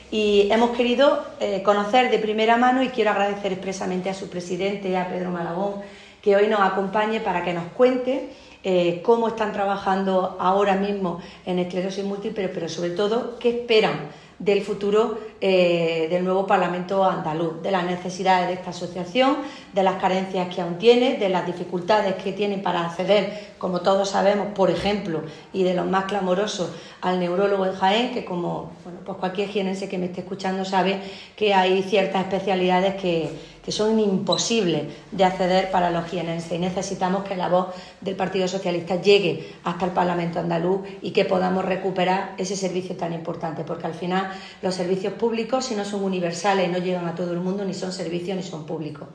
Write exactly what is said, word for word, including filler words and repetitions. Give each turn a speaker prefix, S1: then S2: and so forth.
S1: Y hemos querido eh, conocer de primera mano, y quiero agradecer expresamente a su presidente, a Pedro Malagón, que hoy nos acompañe para que nos cuente eh, cómo están trabajando ahora mismo en esclerosis múltiple, pero sobre todo qué esperan del futuro eh, del nuevo Parlamento andaluz, de las necesidades de esta asociación, de las carencias que aún tiene, de las dificultades que tiene para acceder, como todos sabemos, por ejemplo, y de los más clamorosos, al neurólogo en Jaén, que como bueno, pues cualquier jienense que me esté escuchando sabe que hay ciertas especialidades que, que son imposibles de acceder para los jienenses, y necesitamos que la voz del Partido Socialista llegue hasta el Parlamento andaluz y que podamos recuperar ese servicio tan importante, porque al final los servicios públicos, si no son universales, no llegan a todo el mundo, ni son servicios ni son públicos.